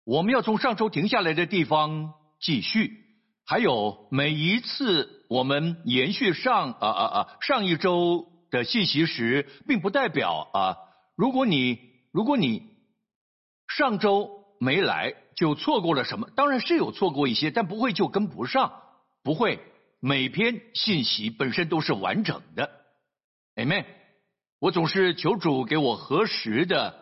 我们要从上周停下来的地方继续，还有每一次我们延续上一周的信息时，并不代表如果你上周没来就错过了什么，当然是有错过一些，但不会就跟不上，不会每篇信息本身都是完整的。Amen。我总是求主给我合时的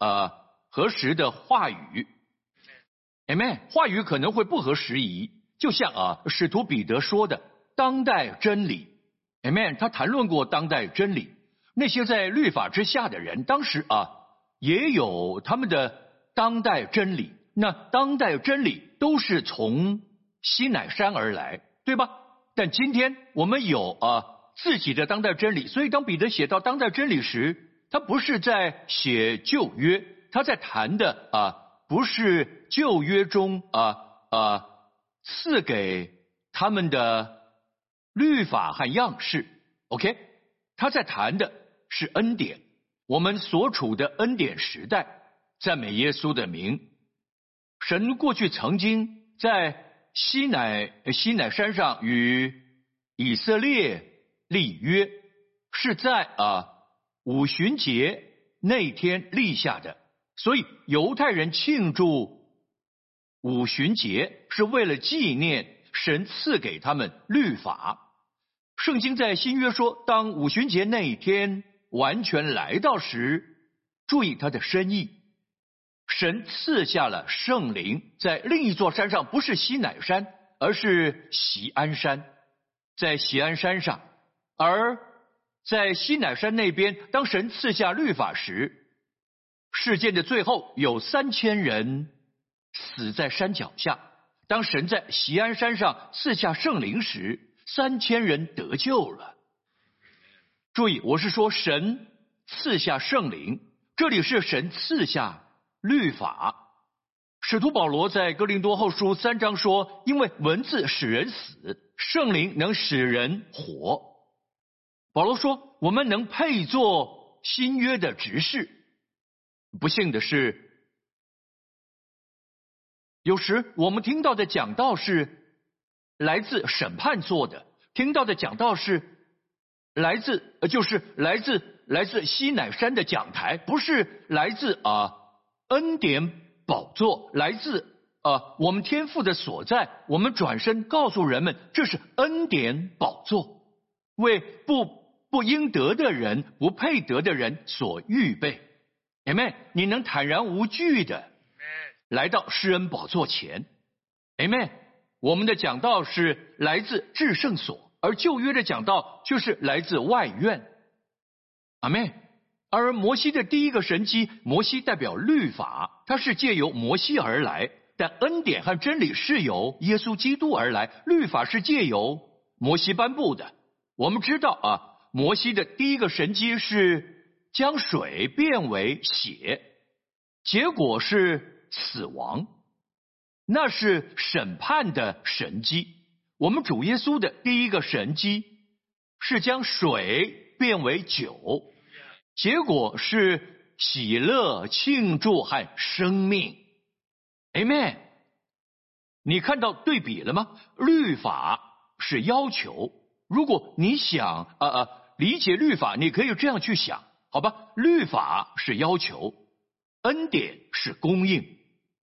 话语。Amen。话语可能会不合时宜，就像使徒彼得说的当代真理。Amen。他谈论过当代真理，那些在律法之下的人，当时也有他们的当代真理。那当代真理都是从西乃山而来，对吧？但今天我们有自己的当代真理，所以当彼得写到当代真理时，他不是在写旧约，他在谈的不是旧约中赐给他们的律法和样式 ，OK？ 他在谈的是恩典，我们所处的恩典时代。赞美耶稣的名。神过去曾经在西乃山上与以色列立约，是在五旬节那天立下的，所以犹太人庆祝五旬节是为了纪念神赐给他们律法。圣经在新约说，当五旬节那一天完全来到时，注意它的深意，神赐下了圣灵，在另一座山上，不是西乃山，而是锡安山，在锡安山上。而在西乃山那边，当神赐下律法时，事件的最后有3000人死在山脚下。当神在锡安山上赐下圣灵时，3000人得救了。注意，我是说神赐下圣灵，这里是神赐下律法。使徒保罗在哥林多后书3章说，因为文字使人死，圣灵能使人活。保罗说，我们能配做新约的执事。不幸的是，有时我们听到的讲道是来自审判座的，听到的讲道是来自西乃山的讲台，不是来自恩典宝座，来自我们天父的所在。我们转身告诉人们，这是恩典宝座，为不应得的人、不配得的人所预备。Amen。你能坦然无惧的来到施恩宝座前。Amen。我们的讲道是来自至圣所，而旧约的讲道却是来自外院。Amen。而摩西的第一个神迹，摩西代表律法，它是借由摩西而来，但恩典和真理是由耶稣基督而来，律法是借由摩西颁布的。我们知道摩西的第一个神迹是将水变为血，结果是死亡，那是审判的神迹。我们主耶稣的第一个神迹是将水变为酒，结果是喜乐、庆祝和生命。 Amen。 你看到对比了吗？律法是要求，如果你想理解律法，你可以这样去想，好吧？律法是要求，恩典是供应。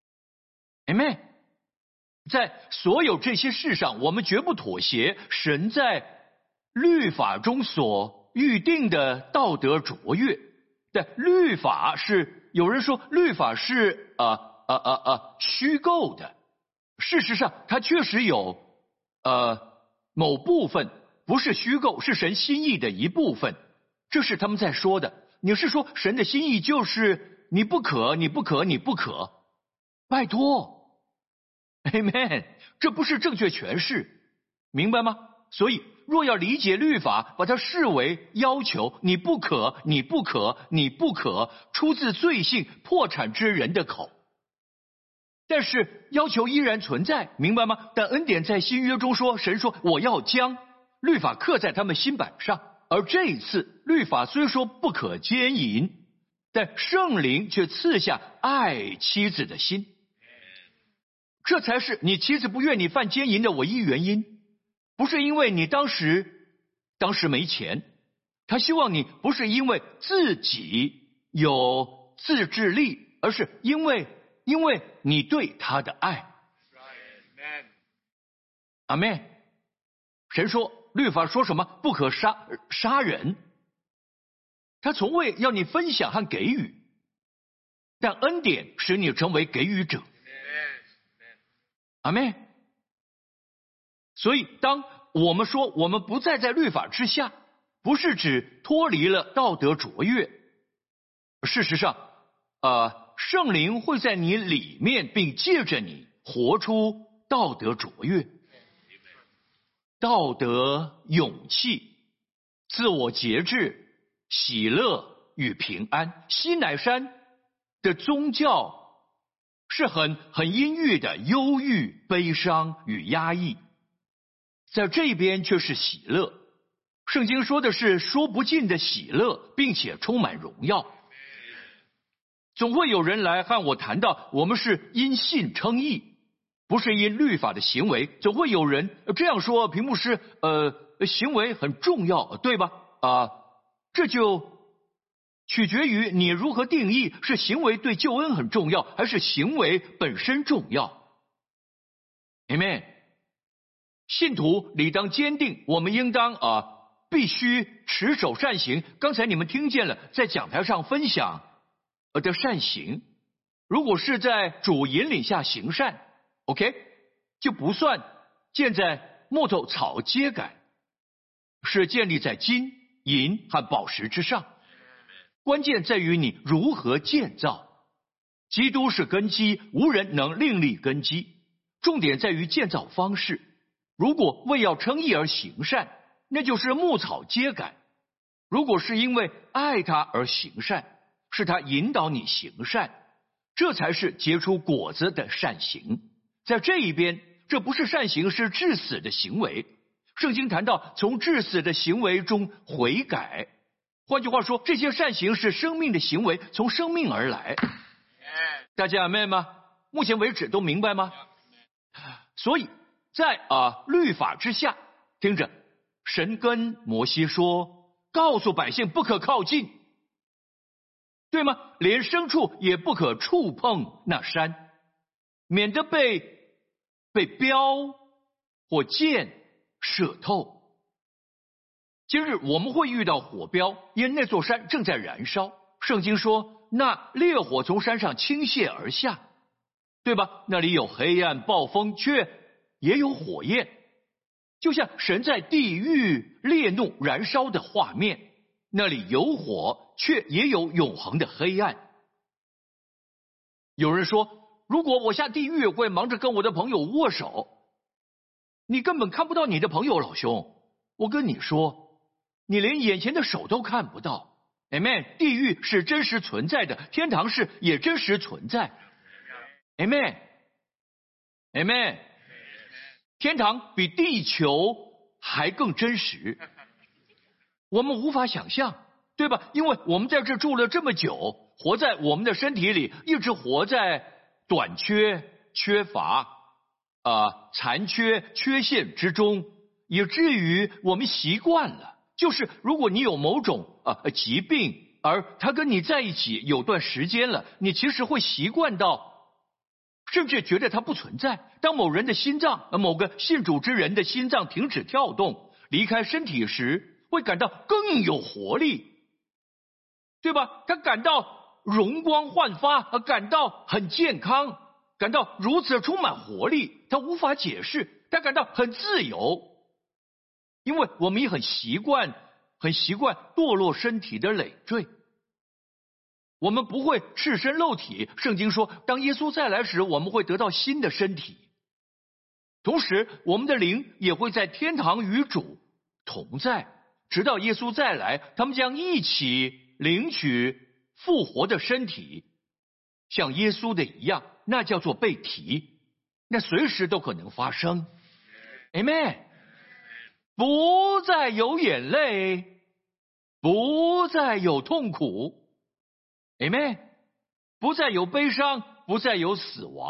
Amen。 在所有这些事上，我们绝不妥协神在律法中所预定的道德卓越。但律法是，有人说律法是虚构的，事实上它确实有某部分不是虚构，是神心意的一部分，这是他们在说的。你是说神的心意就是你不可，你不可，你不可？拜托 Amen， 这不是正确诠释，明白吗？所以若要理解律法，把它视为要求，你不可，你不可，你不可，出自罪性破产之人的口。但是要求依然存在，明白吗？但恩典在新约中说，神说我要将律法刻在他们心板上。而这一次律法虽说不可奸淫，但圣灵却赐下爱妻子的心。 这才是你妻子不愿你犯奸淫的唯一原因，不是因为你当时没钱，他希望你不是因为自己有自制力，而是因为你对他的爱。阿们。神说律法说什么不可杀人，他从未要你分享和给予，但恩典使你成为给予者。阿们。所以当我们说我们不再在律法之下，不是指脱离了道德卓越，事实上圣灵会在你里面，并借着你活出道德卓越、道德勇气、自我节制、喜乐与平安。西乃山的宗教是很阴郁的忧郁、悲伤与压抑，在这边却是喜乐。圣经说的是说不尽的喜乐，并且充满荣耀。总会有人来和我谈到我们是因信称义，不是因律法的行为。总会有人这样说，屏幕师行为很重要，对吧？这就取决于你如何定义，是行为对救恩很重要，还是行为本身重要。 Amen。 信徒理当坚定，我们应当必须持守善行。刚才你们听见了，在讲台上分享的善行，如果是在主引领下行善 ，OK， 就不算建在木头草秸秆，是建立在金银和宝石之上。关键在于你如何建造。基督是根基，无人能另立根基。重点在于建造方式。如果为要称义而行善，那就是牧草秸秆；如果是因为爱他而行善，是他引导你行善，这才是结出果子的善行。在这一边，这不是善行，是致死的行为。圣经谈到从致死的行为中悔改，换句话说，这些善行是生命的行为，从生命而来。大家明白吗？目前为止都明白吗？所以在律法之下，听着，神跟摩西说，告诉百姓不可靠近，对吗？连牲畜也不可触碰那山，免得被镖或箭射透。今日我们会遇到火标，因那座山正在燃烧。圣经说，那烈火从山上倾泻而下，对吧？那里有黑暗、暴风，却也有火焰，就像神在地狱烈怒燃烧的画面。那里有火，却也有永恒的黑暗。有人说，如果我下地狱会忙着跟我的朋友握手，你根本看不到你的朋友，老兄。我跟你说，你连眼前的手都看不到。Amen。 地狱是真实存在的，天堂是也真实存在。Amen。 Amen。 天堂比地球还更真实，我们无法想象，对吧？因为我们在这住了这么久，活在我们的身体里，一直活在短缺、缺乏、残缺、缺陷之中，以至于我们习惯了。就是如果你有某种疾病，而他跟你在一起有段时间了，你其实会习惯到，甚至觉得它不存在。当某人的心脏，某个信主之人的心脏停止跳动，离开身体时，会感到更有活力，对吧？他感到容光焕发，感到很健康，感到如此充满活力，他无法解释，他感到很自由。因为我们也很习惯堕落身体的累赘，我们不会赤身露体。圣经说，当耶稣再来时，我们会得到新的身体，同时我们的灵也会在天堂与主同在，直到耶稣再来，他们将一起领取复活的身体，像耶稣的一样，那叫做被提，那随时都可能发生。 Amen。 不再有眼泪，不再有痛苦， Amen。 不再有悲伤，不再有死亡，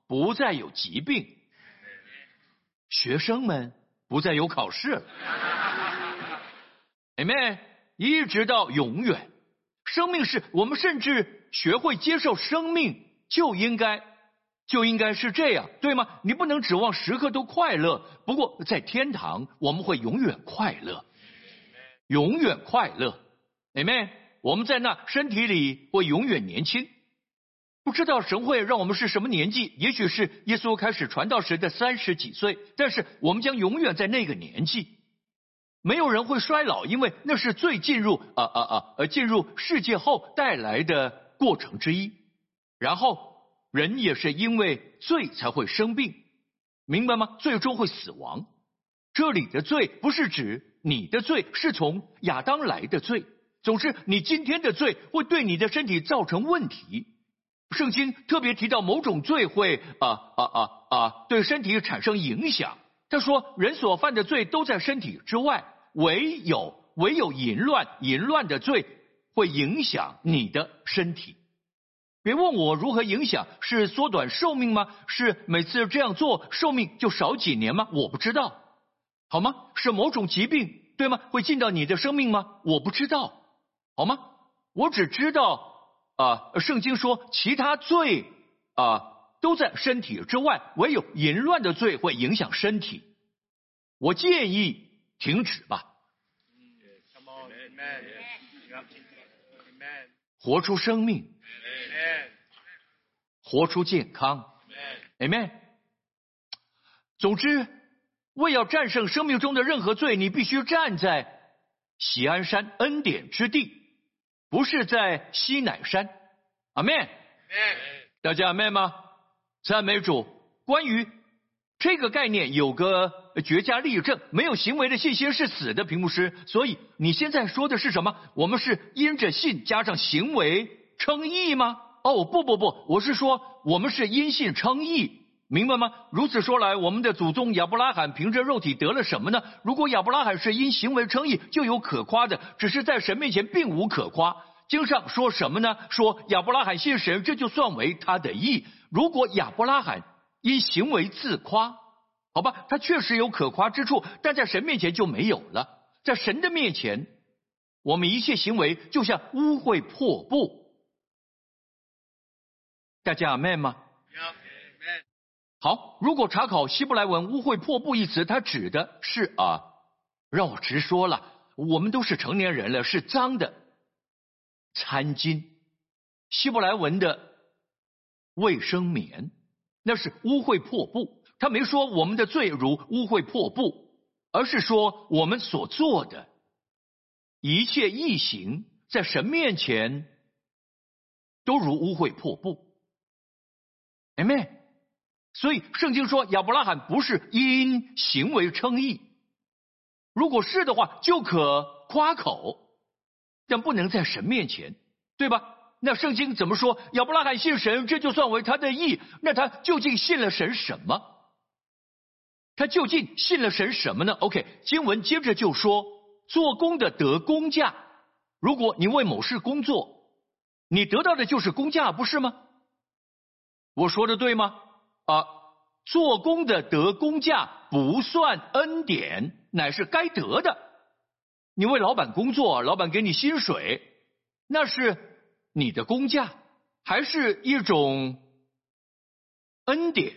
不再有疾病，学生们不再有考试。Amen， 一直到永远。生命是我们甚至学会接受生命，就应该是这样，对吗？你不能指望时刻都快乐。不过在天堂，我们会永远快乐，永远快乐。Amen， 我们在那身体里会永远年轻。不知道神会让我们是什么年纪，也许是耶稣开始传道时的30几岁，但是我们将永远在那个年纪。没有人会衰老，因为那是最进入世界后带来的过程之一。然后人也是因为罪才会生病，明白吗？最终会死亡。这里的罪不是指你的罪，是从亚当来的罪。总之，你今天的罪会对你的身体造成问题。圣经特别提到某种罪会对身体产生影响。他说，人所犯的罪都在身体之外，唯有淫乱的罪会影响你的身体。别问我如何影响，是缩短寿命吗？是每次这样做寿命就少几年吗？我不知道，好吗？是某种疾病，对吗？会进到你的生命吗？我不知道，好吗？我只知道圣经说其他罪都在身体之外，唯有淫乱的罪会影响身体。我建议停止吧。活出生命，活出健康。Amen。总之，为要战胜生命中的任何罪，你必须站在锡安山恩典之地，不是在西乃山。Amen。大家 Amen 吗？赞美主。关于这个概念有个绝佳例证，没有行为的信心是死的，屏幕师。所以你现在说的是什么？我们是因着信加上行为称义吗？不，我是说我们是因信称义，明白吗？如此说来，我们的祖宗亚伯拉罕凭着肉体得了什么呢？如果亚伯拉罕是因行为称义，就有可夸的，只是在神面前并无可夸。经上说什么呢？说亚伯拉罕信神，这就算为他的义。如果亚伯拉罕因行为自夸，好吧，他确实有可夸之处，但在神面前就没有了。在神的面前，我们一切行为就像污秽破布。大家阿们吗？好，如果查考希伯来文污秽破布一词，它指的是让我直说了，我们都是成年人了，是脏的餐巾。希伯来文的卫生棉，那是污秽破布。他没说我们的罪如污秽破布，而是说我们所做的一切义行在神面前都如污秽破布。Amen。所以圣经说亚伯拉罕不是因行为称义，如果是的话就可夸口，但不能在神面前，对吧？那圣经怎么说？亚伯拉罕信神，这就算为他的义。那他究竟信了神什么？他究竟信了神什么呢？ OK， 经文接着就说，做工的得工价。如果你为某事工作，你得到的就是工价，不是吗？我说的对吗？做工的得工价不算恩典，乃是该得的。你为老板工作，老板给你薪水，那是你的工价，还是一种恩典？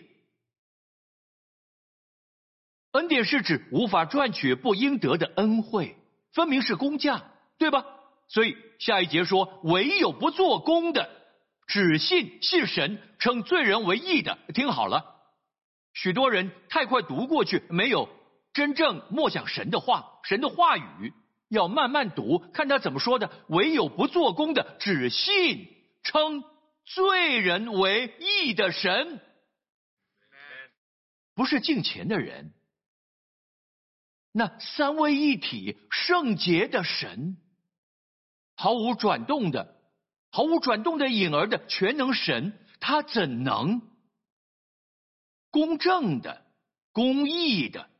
恩典是指无法赚取不应得的恩惠，分明是工价，对吧？所以下一节说，唯有不做工的，只信神，称罪人为义的。听好了，许多人太快读过去，没有真正默想神的话，神的话语要慢慢读，看他怎么说的。唯有不做工的，只信称罪人为义的神，不是敬虔的人。那三位一体圣洁的神，毫无转动的影儿的全能神，他怎能公正的、公义的？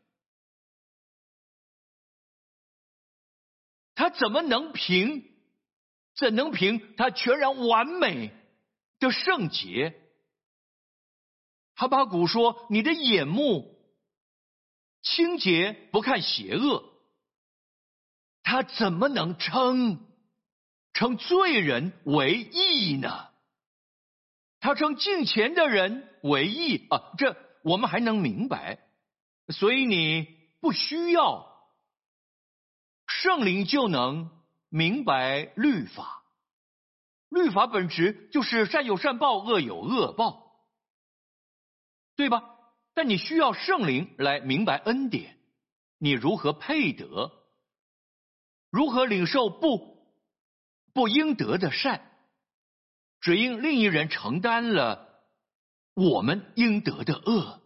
他怎能凭他全然完美的圣洁， 哈巴谷说：“你的眼目清洁，不看邪恶。”他怎么能称罪人为义呢？他称敬虔的人为义啊，这我们还能明白。所以你不需要圣灵就能明白律法。律法本质就是善有善报，恶有恶报，对吧？但你需要圣灵来明白恩典，你如何配得，如何领受不应得的善，只因另一人承担了我们应得的恶。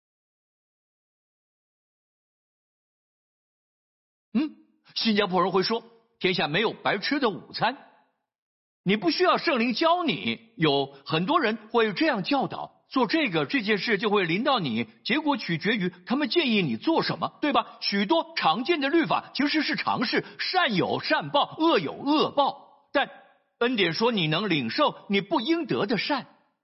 新加坡人会说，天下没有白吃的午餐。你不需要圣灵教你，有很多人会这样教导，做这件事就会临到你，结果取决于他们建议你做什么，对吧？许多常见的律法其实是常识，善有善报，恶有恶报，但恩典说你能领受你不应得的善。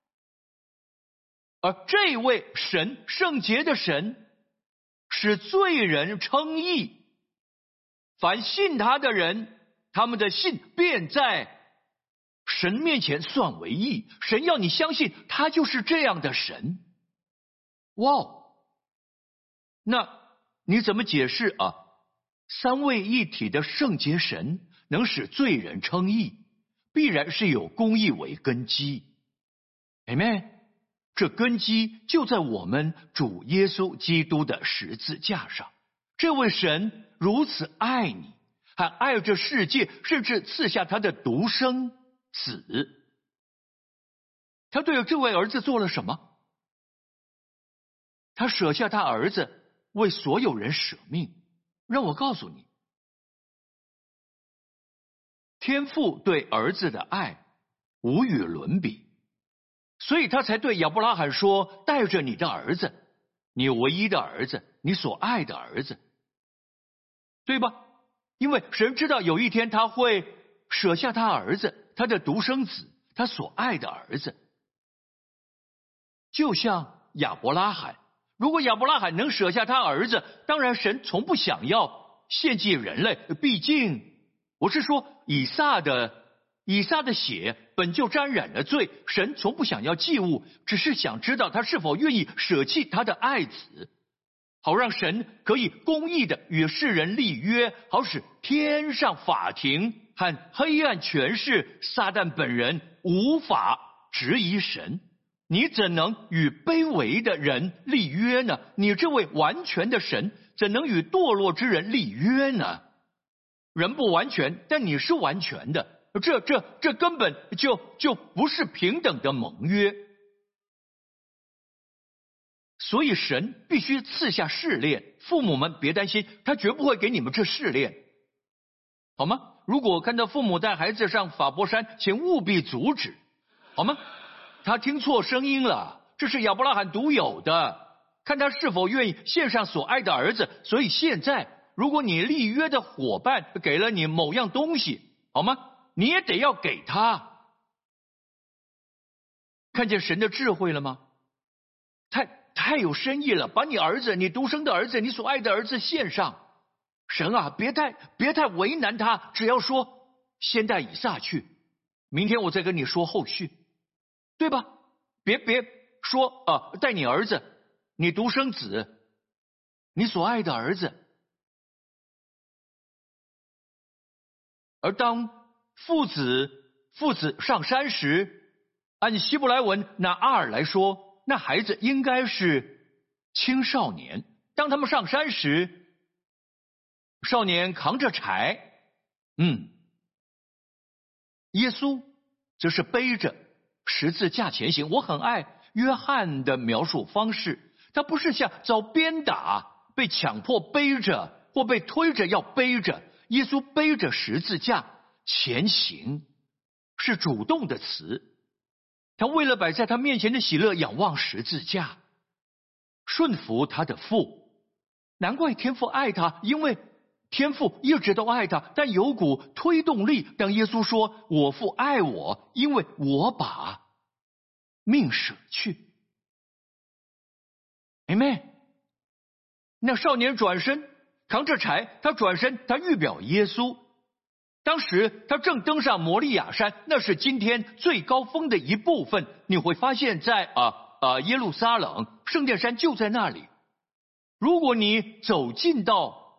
而这位神，圣洁的神，使罪人称义，凡信他的人，他们的信便在神面前算为义。神要你相信他就是这样的神。哇哦，那你怎么解释啊？三位一体的圣洁神能使罪人称义，必然是有公义为根基。Amen。这根基就在我们主耶稣基督的十字架上。这位神如此爱你，还爱这世界，甚至赐下他的独生子。他对这位儿子做了什么？他舍下他儿子，为所有人舍命。让我告诉你，天父对儿子的爱无与伦比，所以他才对亚伯拉罕说：“带着你的儿子，你唯一的儿子，你所爱的儿子。”对吧？因为神知道有一天他会舍下他儿子，他的独生子，他所爱的儿子。就像亚伯拉罕，如果亚伯拉罕能舍下他儿子，当然神从不想要献祭人类，毕竟我是说以撒的血本就沾染了罪，神从不想要祭物，只是想知道他是否愿意舍弃他的爱子，好让神可以公义的与世人立约，好使天上法庭和黑暗权势撒旦本人无法质疑神。你怎能与卑微的人立约呢？你这位完全的神怎能与堕落之人立约呢？人不完全，但你是完全的，这根本就不是平等的盟约。所以神必须赐下试炼，父母们别担心，他绝不会给你们这试炼，好吗？如果看到父母带孩子上法伯山，请务必阻止，好吗？他听错声音了，这是亚伯拉罕独有的，看他是否愿意献上所爱的儿子。所以现在，如果你立约的伙伴给了你某样东西，好吗？你也得要给他。看见神的智慧了吗？太有深意了，把你儿子，你独生的儿子，你所爱的儿子献上。神啊，别太为难他，只要说先带以撒去，明天我再跟你说后续，对吧？别说带你儿子，你独生子，你所爱的儿子。而当父子上山时，按希伯来文拿阿尔来说，那孩子应该是青少年。当他们上山时，少年扛着柴，耶稣则是背着十字架前行。我很爱约翰的描述方式，他不是像遭鞭打、被强迫背着或被推着要背着，耶稣背着十字架前行，是主动的词。他为了摆在他面前的喜乐，仰望十字架，顺服他的父。难怪天父爱他，因为天父一直都爱他，但有股推动力。当耶稣说：“我父爱我，因为我把命舍去。” Amen。那少年转身扛着柴，他转身，他预表耶稣。当时他正登上摩利亚山，那是今天最高峰的一部分。你会发现在耶路撒冷圣殿山就在那里。如果你走进到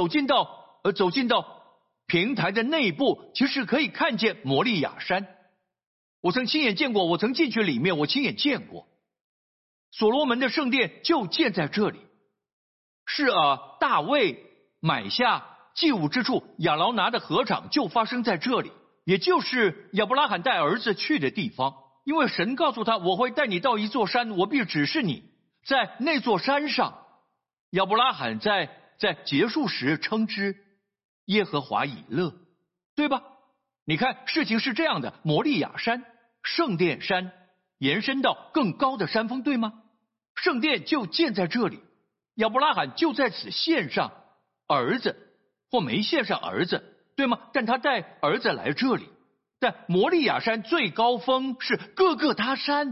平台的内部，其实可以看见摩利亚山。我曾亲眼见过，我曾进去里面，我亲眼见过。所罗门的圣殿就建在这里，是大卫买下祭物之处亚劳拿的禾场就发生在这里，也就是亚伯拉罕带儿子去的地方。因为神告诉他，我会带你到一座山，我必指示你，在那座山上，亚伯拉罕在结束时称之耶和华以勒，对吧？你看事情是这样的，摩利亚山、圣殿山延伸到更高的山峰，对吗？圣殿就建在这里，亚伯拉罕就在此献上儿子，或没献上儿子，对吗？但他带儿子来这里。但摩利亚山最高峰是各个他山，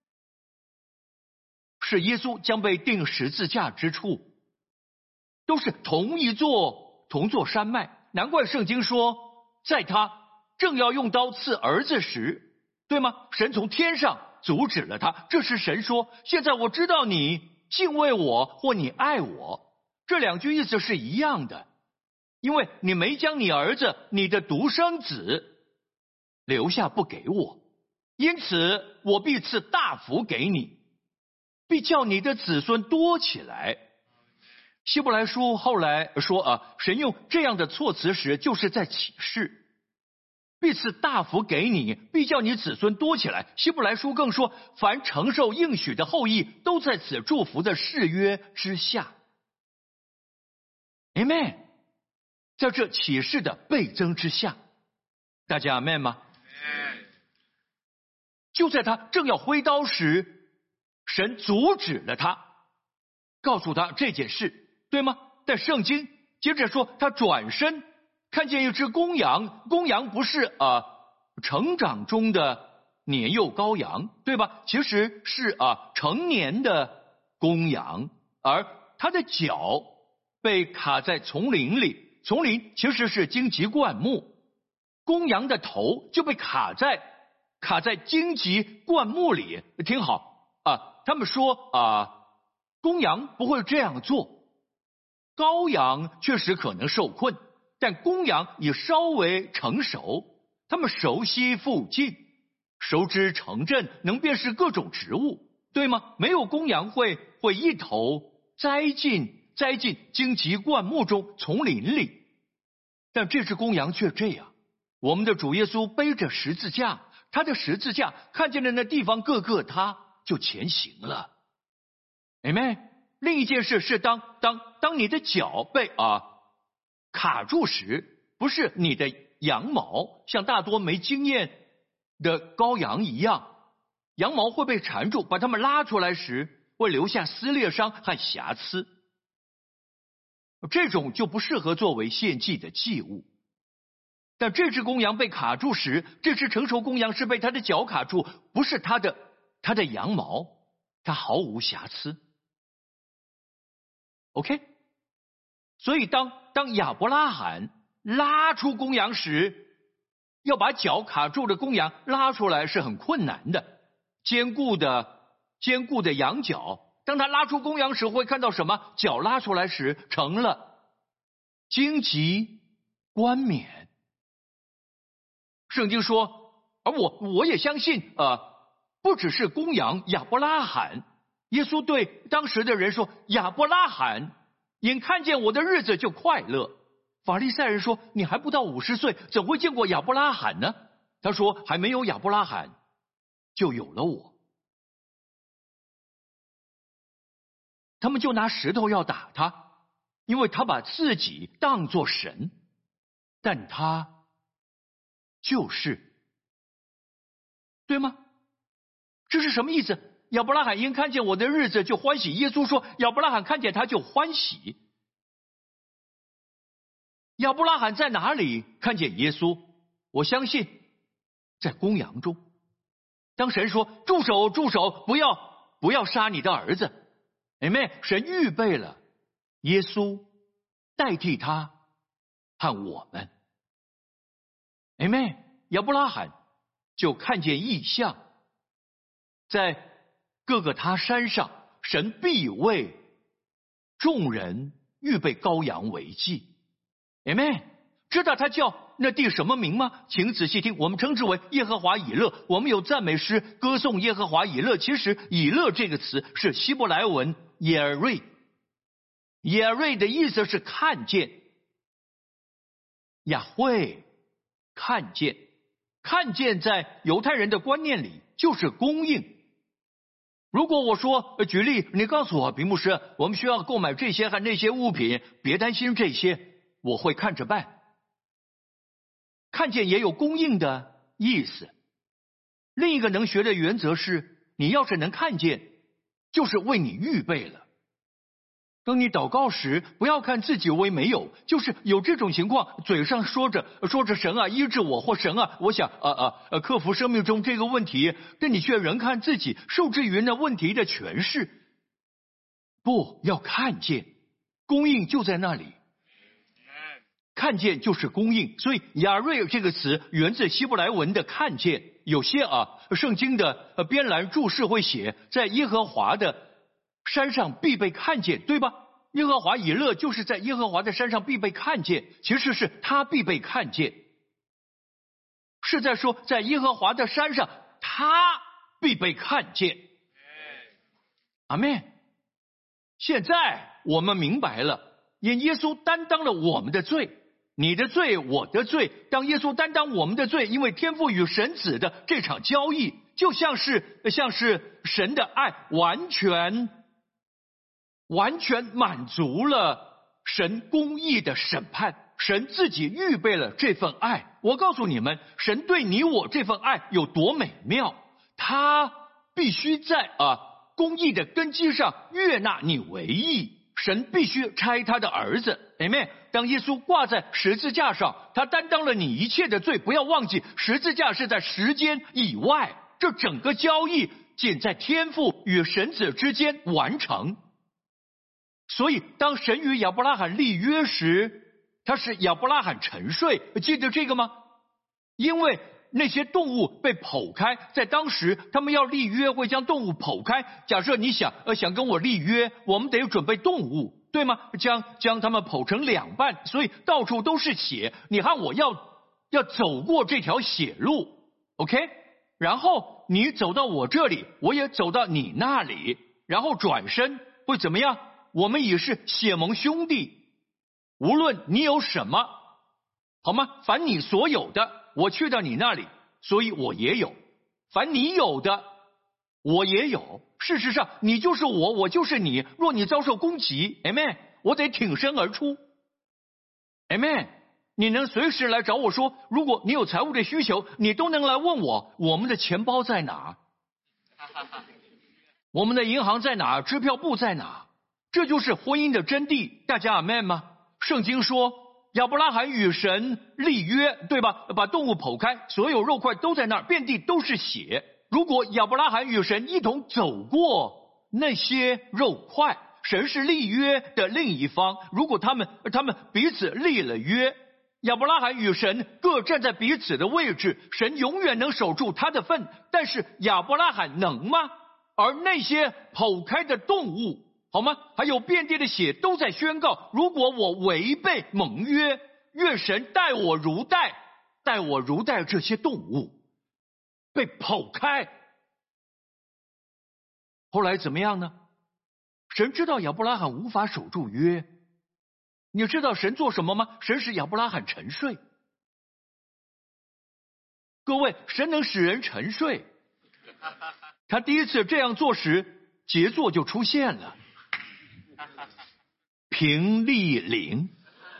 是耶稣将被钉十字架之处，都是同座山脉。难怪圣经说，在他正要用刀刺儿子时，对吗？神从天上阻止了他。这是神说，现在我知道你敬畏我或你爱我。这两句意思是一样的，因为你没将你儿子，你的独生子留下不给我，因此我必赐大福给你，必叫你的子孙多起来。希伯来书后来说神用这样的措辞时，就是在启示，必赐大福给你，必叫你子孙多起来。希伯来书更说，凡承受应许的后裔，都在此祝福的誓约之下。Amen。在这启示的倍增之下，大家 Amen 吗？就在他正要挥刀时，神阻止了他，告诉他这件事，对吗？但圣经接着说，他转身看见一只公羊，公羊不是成长中的年幼羔羊，对吧？其实是成年的公羊，而他的脚被卡在丛林里，丛林其实是荆棘灌木，公羊的头就被卡在荆棘灌木里。听好他们说公羊不会这样做，羔羊确实可能受困，但公羊已稍微成熟，他们熟悉附近，熟知城镇，能辨识各种植物，对吗？没有公羊会一头栽进荆棘灌木中丛林里，但这只公羊却这样。我们的主耶稣背着十字架，他的十字架看见的那地方各个他就前行了。Amen。另一件事是当你的脚被卡住时，不是你的羊毛像大多没经验的羔羊一样，羊毛会被缠住，把它们拉出来时会留下撕裂伤和瑕疵，这种就不适合作为献祭的祭物。但这只公羊被卡住时，这只成熟公羊是被它的脚卡住，不是它的羊毛，它毫无瑕疵。OK， 所以当亚伯拉罕拉出公羊时，要把脚卡住的公羊拉出来是很困难的。坚固的羊角，当他拉出公羊时会看到什么？脚拉出来时成了荆棘冠冕。圣经说，而我也相信不只是公羊，亚伯拉罕，耶稣对当时的人说，亚伯拉罕因看见我的日子就快乐。法利赛人说，你还不到50岁，怎会见过亚伯拉罕呢？他说，还没有亚伯拉罕就有了我。他们就拿石头要打他，因为他把自己当作神，但他就是，对吗？这是什么意思？亚伯拉罕因看见我的日子就欢喜。耶稣说，亚伯拉罕看见他就欢喜。亚伯拉罕在哪里看见耶稣？我相信在公羊中。当神说，住手，不要杀你的儿子， Amen， 神预备了耶稣代替他和我们。Amen， 亚伯拉罕就看见异象，在各个他山上，神必为众人预备羔羊为祭。Amen， 知道他叫那地什么名吗？请仔细听，我们称之为耶和华以勒。我们有赞美诗歌颂耶和华以勒。其实以勒这个词是希伯来文耶瑞，耶瑞的意思是看见。亚会看见，看见在犹太人的观念里就是供应。如果我说举例，你告诉我比牧师，我们需要购买这些和那些物品，别担心这些，我会看着办。看见也有供应的意思。另一个能学的原则是，你要是能看见，就是为你预备了。当你祷告时，不要看自己为没有，就是有这种情况，嘴上说着神啊医治我，或神啊我想克服生命中这个问题，但你却仍看自己受制于那问题的权势。不要看见，供应就在那里。看见就是供应，所以亚瑞这个词源自希伯来文的看见。有些圣经的编栏注释会写，在耶和华的山上必被看见，对吧？耶和华以勒就是在耶和华的山上必被看见，其实是他必被看见，是在说在耶和华的山上他必被看见。阿们。现在我们明白了，因耶稣担当了我们的罪，你的罪我的罪，当耶稣担当我们的罪，因为天父与神子的这场交易，就像是神的爱完全满足了神公义的审判，神自己预备了这份爱。我告诉你们，神对你我这份爱有多美妙，他必须在公义的根基上悦纳你为义。神必须差他的儿子 Amen。 当耶稣挂在十字架上，他担当了你一切的罪。不要忘记，十字架是在时间以外，这整个交易仅在天父与神子之间完成。所以当神与亚伯拉罕立约时，他是亚伯拉罕沉睡，记得这个吗？因为那些动物被剖开，在当时他们要立约会将动物剖开。假设你想跟我立约，我们得准备动物，对吗？将它们剖成两半，所以到处都是血，你和我要走过这条血路 OK， 然后你走到我这里，我也走到你那里，然后转身会怎么样？我们已是血盟兄弟，无论你有什么，好吗？凡你所有的，我去到你那里，所以我也有；凡你有的，我也有。事实上，你就是我，我就是你。若你遭受攻击 ，Amen， 我得挺身而出 ，Amen。你能随时来找我说，如果你有财务的需求，你都能来问我，我们的钱包在哪？我们的银行在哪？支票簿在哪？这就是婚姻的真谛。大家 Amen 吗？圣经说亚伯拉罕与神立约，对吧？把动物剖开，所有肉块都在那儿，遍地都是血。如果亚伯拉罕与神一同走过那些肉块，神是立约的另一方。如果他们彼此立了约，亚伯拉罕与神各站在彼此的位置，神永远能守住他的份。但是亚伯拉罕能吗？而那些剖开的动物，好吗？还有遍地的血都在宣告，如果我违背盟约，愿神待我如待这些动物被剖开。后来怎么样呢？神知道亚伯拉罕无法守住约，你知道神做什么吗？神使亚伯拉罕沉睡。各位，神能使人沉睡。他第一次这样做时，杰作就出现了。平利岭，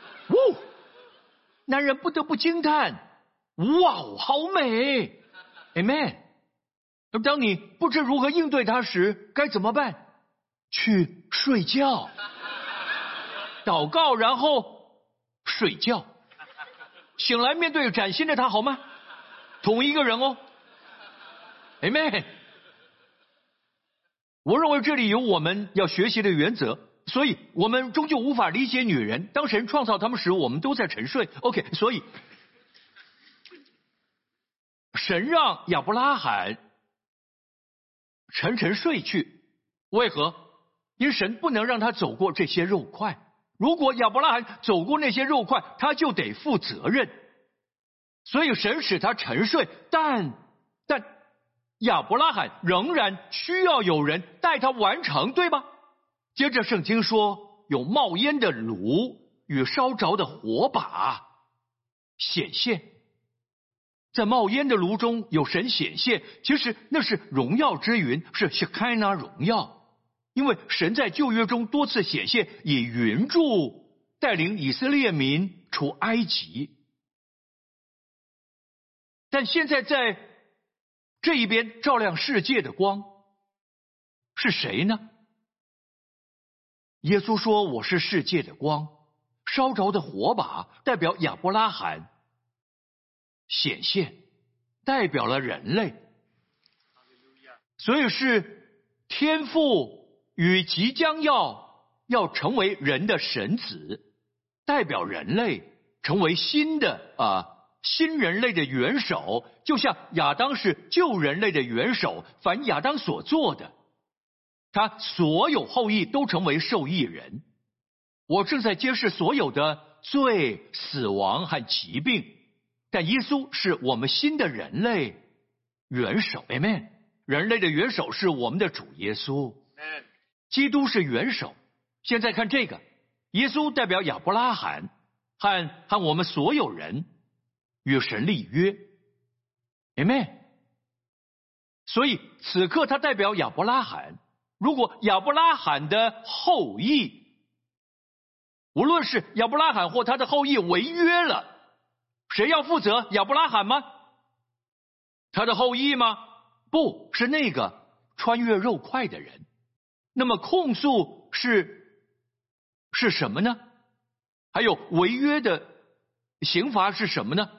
男人不得不惊叹，哇，好美 Amen。 当你不知如何应对他时，该怎么办？去睡觉，祷告，然后睡觉，醒来面对崭新的他，好吗？同一个人哦 Amen。 我认为这里有我们要学习的原则，所以我们终究无法理解女人。当神创造他们时，我们都在沉睡。OK， 所以神让亚伯拉罕沉睡去，为何？因为神不能让他走过这些肉块。如果亚伯拉罕走过那些肉块，他就得负责任。所以神使他沉睡，但亚伯拉罕仍然需要有人带他完成，对吧？接着圣经说，有冒烟的炉与烧着的火把显现。在冒烟的炉中有神显现，其实那是荣耀之云，是谢开那荣耀。因为神在旧约中多次显现，以云柱带领以色列民出埃及。但现在在这一边照亮世界的光是谁呢？耶稣说，我是世界的光。烧着的火把代表亚伯拉罕显现，代表了人类。所以是天父与即将要成为人的神子，代表人类成为新人类的元首，就像亚当是旧人类的元首，凡亚当所做的，他所有后裔都成为受益人。我正在揭示所有的罪、死亡和疾病，但耶稣是我们新的人类元首 Amen。 人类的元首是我们的主耶稣，基督是元首。现在看这个，耶稣代表亚伯拉罕和我们所有人与神立约 Amen。 所以此刻他代表亚伯拉罕。如果亚伯拉罕的后裔，无论是亚伯拉罕或他的后裔违约了，谁要负责？亚伯拉罕吗？他的后裔吗？不是，那个穿越肉块的人。那么控诉是什么呢？还有违约的刑罚是什么呢？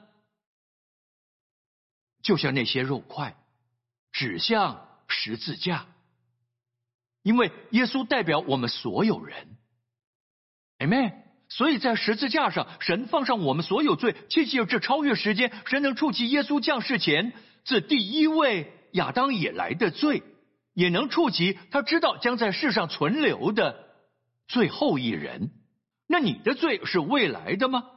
就像那些肉块指向十字架，因为耶稣代表我们所有人 Amen。 所以在十字架上，神放上我们所有罪，借这超越时间，神能触及耶稣降世前自第一位亚当以来的罪，也能触及他知道将在世上存留的最后一人。那你的罪是未来的吗？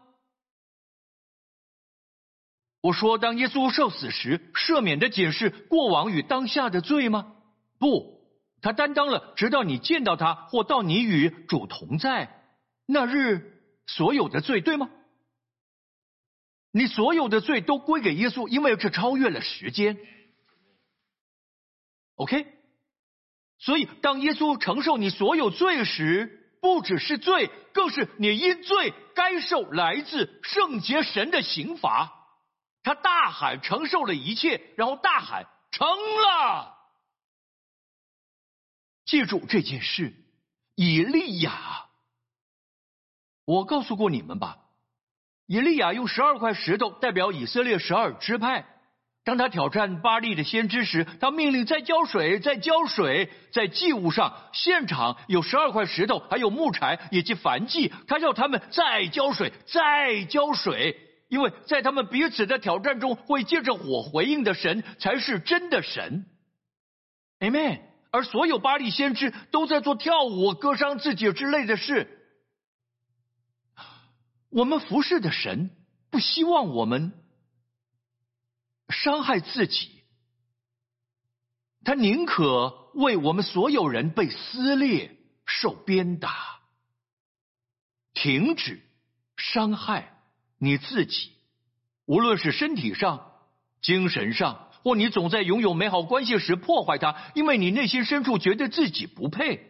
我说当耶稣受死时，赦免的仅是过往与当下的罪吗？不，他担当了直到你见到他或到你与主同在那日所有的罪，对吗？你所有的罪都归给耶稣，因为这超越了时间 OK。 所以当耶稣承受你所有罪时，不只是罪，更是你因罪该受来自圣洁神的刑罚。他大喊承受了一切，然后大喊成了。记住这件事，以利亚，我告诉过你们吧，以利亚用12块石头代表以色列12支派。当他挑战巴力的先知时，他命令再浇水，再浇水，在祭物上现场有12块石头，还有木柴以及燔祭，他要他们再浇水，再浇水，因为在他们彼此的挑战中，会借着火回应的神才是真的神 Amen。 而所有巴力先知都在做跳舞、割伤自己之类的事。我们服侍的神不希望我们伤害自己，他宁可为我们所有人被撕裂、受鞭打。停止伤害你自己，无论是身体上、精神上，或你总在拥有美好关系时破坏它，因为你内心深处觉得自己不配。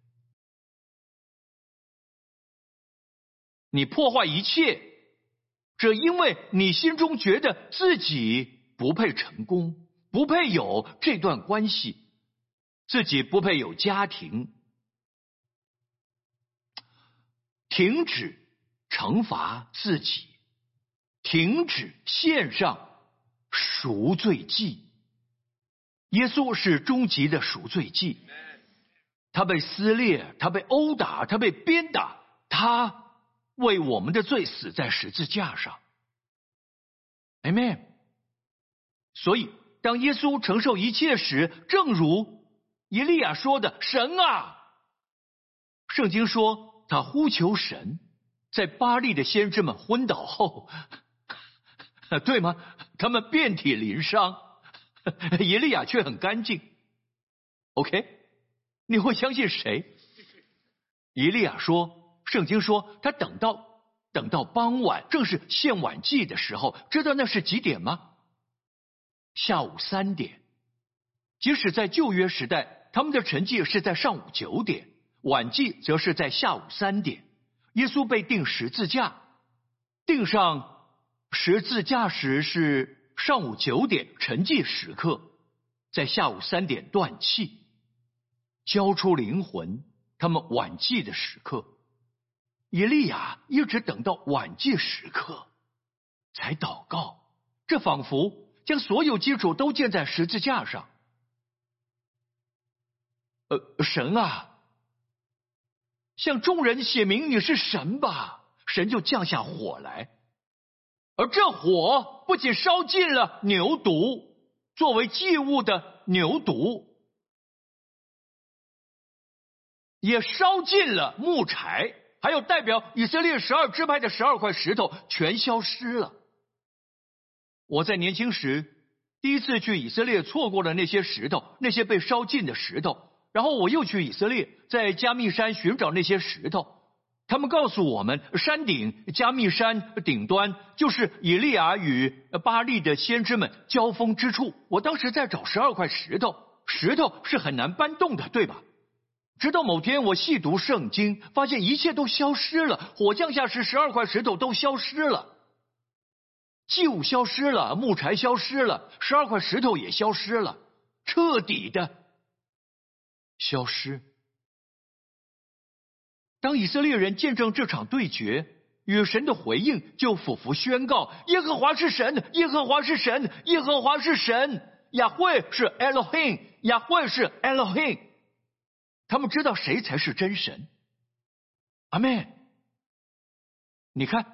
你破坏一切，这因为你心中觉得自己不配成功，不配有这段关系，自己不配有家庭。停止惩罚自己，停止献上赎罪祭。耶稣是终极的赎罪祭。 他被撕裂，他被殴打，他被鞭打，他为我们的罪死在十字架上。Amen。所以当耶稣承受一切时，正如以利亚说的，神啊，圣经说他呼求神，在巴力的先知们昏倒后，对吗？他们遍体鳞伤，以利亚却很干净。OK， 你会相信谁？以利亚说，圣经说他等到傍晚，正是献晚祭的时候，知道那是几点吗？下午3点。即使在旧约时代，他们的晨祭是在上午9点，晚祭则是在下午3点。耶稣被钉十字架，钉上十字架时是上午9点晨祭时刻，在下午3点断气，交出灵魂，他们晚祭的时刻。以利亚一直等到晚祭时刻才祷告，这仿佛将所有基础都建在十字架上。神啊，向众人写明你是神吧，神就降下火来，而这火不仅烧尽了牛犊，作为祭物的牛犊，也烧尽了木柴，还有代表以色列12支派的12块石头全消失了。我在年轻时第一次去以色列，错过了那些石头，那些被烧尽的石头。然后我又去以色列，在加密山寻找那些石头。他们告诉我们，山顶加密山顶端就是以利亚与巴力的先知们交锋之处。我当时在找12块石头，石头是很难搬动的，对吧？直到某天我细读圣经，发现一切都消失了，火降下时12块石头都消失了，祭物消失了，木柴消失了，12块石头也消失了，彻底的消失。当以色列人见证这场对决，与神的回应就俯伏宣告：耶和华是神，耶和华是神，耶和华是神，亚慧是 Elohim， 亚慧是 Elohim。 他们知道谁才是真神。阿们。你看，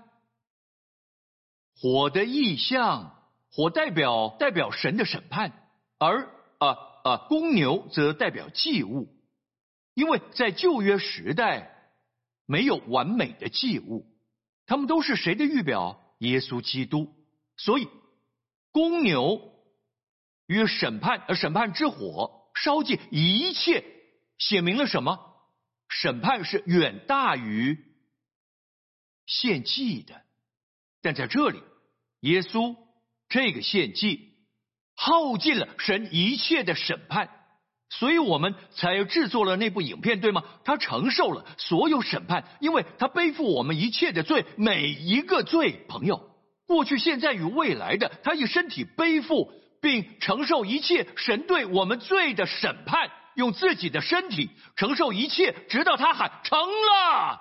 火的意象，火代表神的审判，而公牛则代表祭物。因为在旧约时代没有完美的祭物，他们都是谁的预表？耶稣基督。所以公牛与审判之火烧尽一切，写明了什么？审判是远大于献祭的。但在这里，耶稣这个献祭耗尽了神一切的审判，所以我们才制作了那部影片，对吗？他承受了所有审判，因为他背负我们一切的罪，每一个罪，朋友，过去现在与未来的，他以身体背负并承受一切神对我们罪的审判，用自己的身体承受一切，直到他喊成了。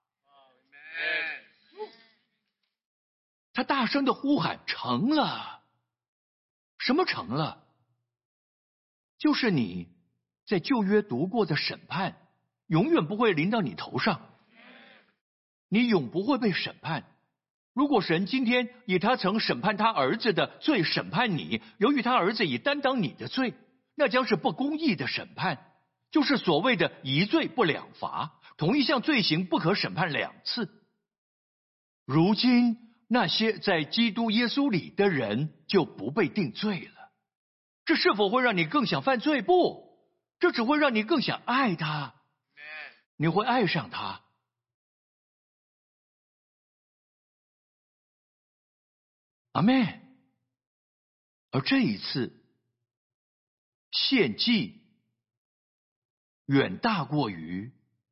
他大声的呼喊成了。什么成了？就是你在旧约读过的审判永远不会临到你头上，你永不会被审判。如果神今天以他曾审判他儿子的罪审判你，由于他儿子已担当你的罪，那将是不公义的审判，就是所谓的一罪不两罚，同一项罪行不可审判2次。如今那些在基督耶稣里的人就不被定罪了。这是否会让你更想犯罪？不，这只会让你更想爱他，你会爱上他。阿们。而这一次献祭远大过于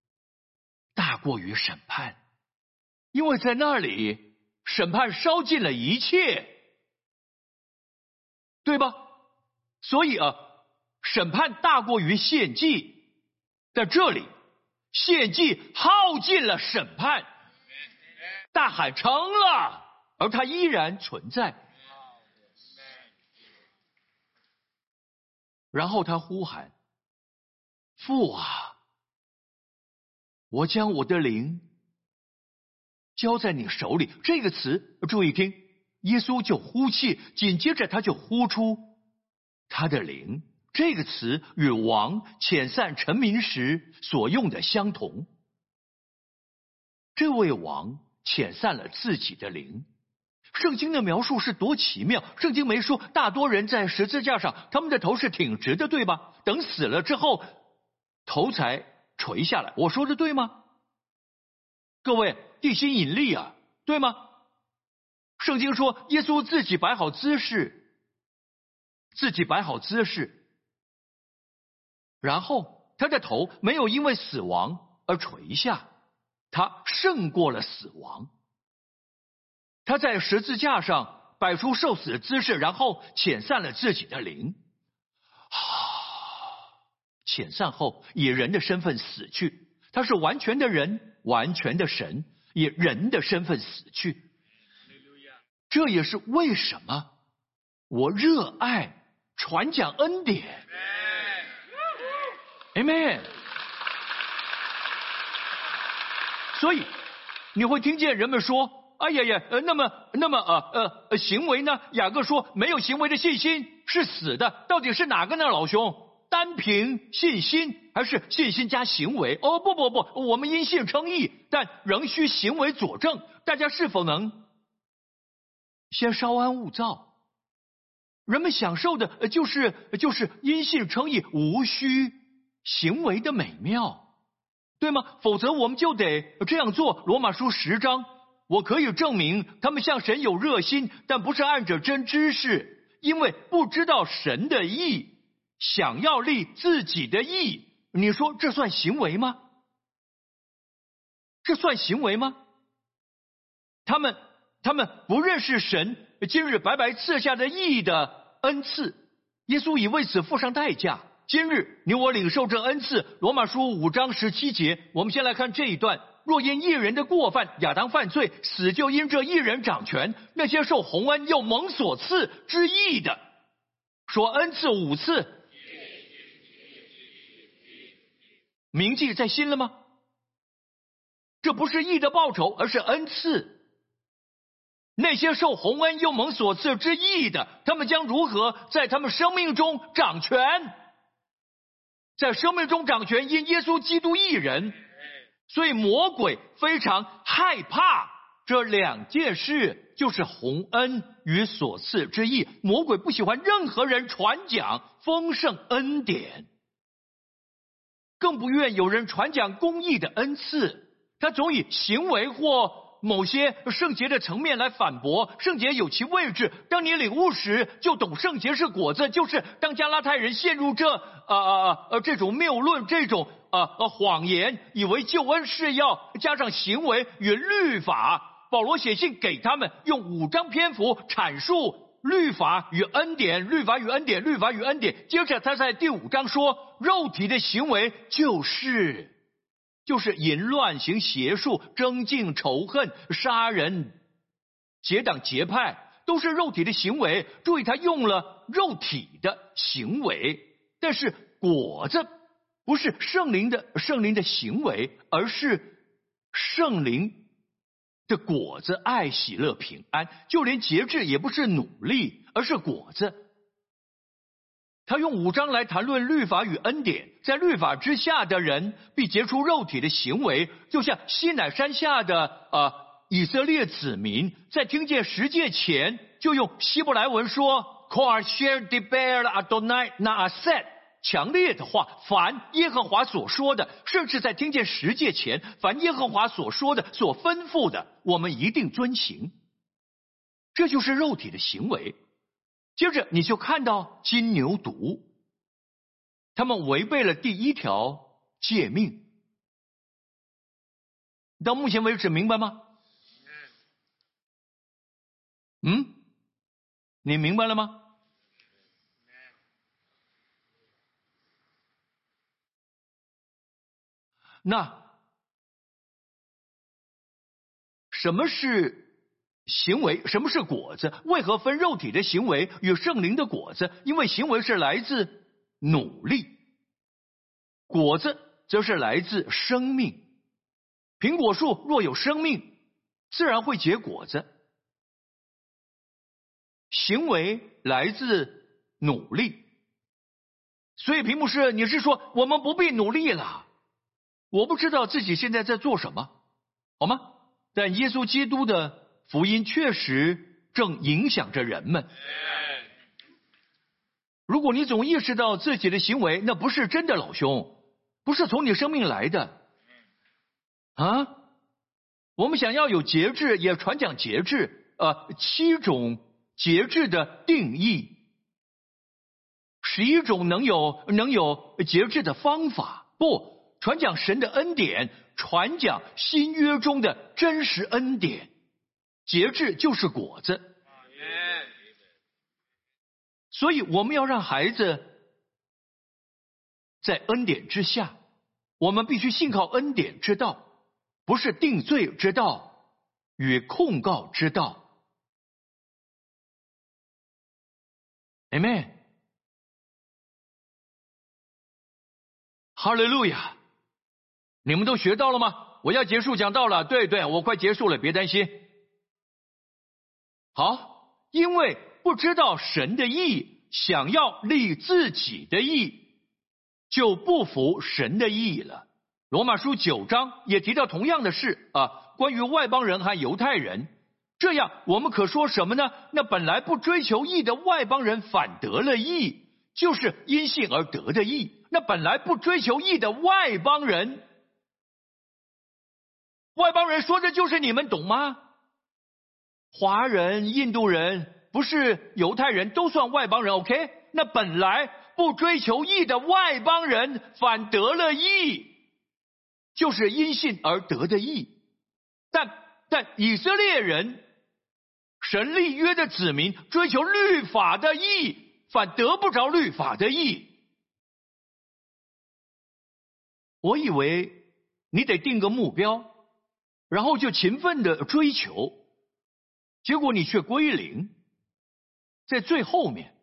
审判，因为在那里审判烧尽了一切，对吧？所以审判大过于献祭，在这里献祭耗尽了审判，大喊成了，而它依然存在。然后他呼喊：父啊， 我将我的灵交在你手里。这个词注意听，耶稣就呼气，紧接着他就呼出他的灵。这个词与王遣散臣民时所用的相同。这位王遣散了自己的灵。圣经的描述是多奇妙，圣经没说大多人在十字架上他们的头是挺直的，对吧？等死了之后头才垂下来，我说的对吗？各位，地心引力啊，对吗？圣经说耶稣自己摆好姿势，然后他的头没有因为死亡而垂下，他胜过了死亡。他在十字架上摆出受死的姿势，然后遣散了自己的灵。遣散后以人的身份死去，他是完全的人，完全的神，以人的身份死去。这也是为什么我热爱传讲恩典。Amen。 所以你会听见人们说，哎呀呀，那么行为呢？雅各说没有行为的信心是死的，到底是哪个呢？老兄，单凭信心还是信心加行为？哦，不，我们因信称义，但仍需行为佐证。大家是否能先稍安勿躁？人们享受的就是因信称义无需行为的美妙，对吗？否则我们就得这样做。罗马书10章，我可以证明他们向神有热心，但不是按着真知识，因为不知道神的义，想要立自己的义。你说这算行为吗？这算行为吗？他们不认识神今日白白赐下的义的恩赐，耶稣已为此付上代价。今日你我领受这恩赐，罗马书5章17节，我们先来看这一段。若因一人的过犯，亚当犯罪，死就因这一人掌权，那些受洪恩又蒙所赐之义的，说恩赐5次，铭记在心了吗？这不是义的报酬，而是恩赐。那些受洪恩又蒙所赐之义的，他们将如何在他们生命中掌权？在生命中掌权，因耶稣基督一人。所以魔鬼非常害怕这两件事，就是洪恩与所赐之义。魔鬼不喜欢任何人传讲丰盛恩典，更不愿有人传讲公义的恩赐。他总以行为或某些圣洁的层面来反驳。圣洁有其位置，当你领悟时就懂圣洁是果子。就是当加拉太人陷入这种谬论，这种谎言，以为救恩是要加上行为与律法，保罗写信给他们，用5章篇幅阐述律法与恩典，律法与恩典，律法与恩典。接着他在第5章说，肉体的行为就是淫乱、行邪术、争竞、仇恨、杀人、结党结派，都是肉体的行为。注意他用了肉体的行为，但是果子不是圣灵的行为，而是圣灵的果子，爱、喜乐、平安。就连节制也不是努力，而是果子。他用5章来谈论律法与恩典，在律法之下的人必结出肉体的行为，就像西乃山下的以色列子民，在听见十诫前就用希伯来文说 Kol asher diber Adonai na'aseh， 强烈的话，凡耶和华所说的，甚至在听见十诫前，凡耶和华所说的、所吩咐的，我们一定遵行。这就是肉体的行为。接着你就看到金牛犊，他们违背了第1条诫命。到目前为止明白吗？你明白了吗？那什么是行为？什么是果子？为何分肉体的行为与圣灵的果子？因为行为是来自努力，果子则是来自生命。 苹果树若有生命，自然会结果子。行为来自努力。所以屏幕师，你是说我们不必努力了？我不知道自己现在在做什么，好吗？但耶稣基督的福音确实正影响着人们。如果你总意识到自己的行为那不是真的，老兄，不是从你生命来的啊。我们想要有节制，也传讲节制，7种节制的定义，11种能有节制的方法。不，传讲神的恩典，传讲新约中的真实恩典。节制就是果子。所以我们要让孩子在恩典之下，我们必须信靠恩典之道，不是定罪之道与控告之道。Amen。哈利路亚！你们都学到了吗？我要结束讲道了。对，我快结束了，别担心。好，因为不知道神的义，想要立自己的义，就不服神的义了。罗马书9章也提到同样的事关于外邦人和犹太人。这样我们可说什么呢？那本来不追求义的外邦人反得了义，就是因信而得的义。那本来不追求义的外邦人说的就是你们，懂吗？华人、印度人不是犹太人都算外邦人 ，OK？ 那本来不追求义的外邦人反得了义，就是因信而得的义。但以色列人，神立约的子民，追求律法的义，反得不着律法的义。我以为你得定个目标，然后就勤奋的追求，结果你却归零，在最后面。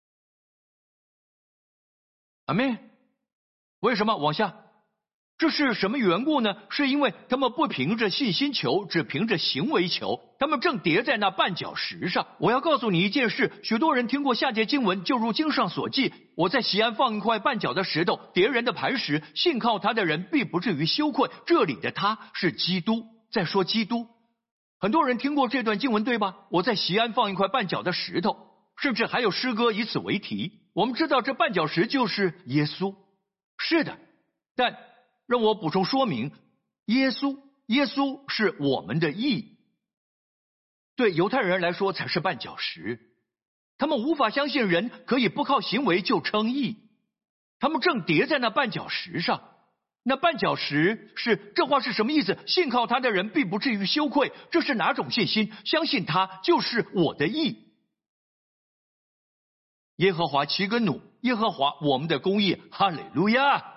阿们。为什么？往下，这是什么缘故呢？是因为他们不凭着信心求，只凭着行为求，他们正跌在那绊脚石上。我要告诉你一件事，许多人听过下节经文，就如经上所记，我在西安放一块绊脚的石头，跌人的磐石，信靠他的人必不至于羞愧。这里的他是基督，在说基督。很多人听过这段经文，对吧？我在西安放一块绊脚的石头，甚至还有诗歌以此为题。我们知道这绊脚石就是耶稣。是的，但让我补充说明，耶稣是我们的义。对犹太人来说才是绊脚石，他们无法相信人可以不靠行为就称义，他们正跌在那绊脚石上。那绊脚石这话是什么意思？信靠他的人必不至于羞愧。这是哪种信心？相信他就是我的义。耶和华齐根努，耶和华我们的公义，哈利路亚。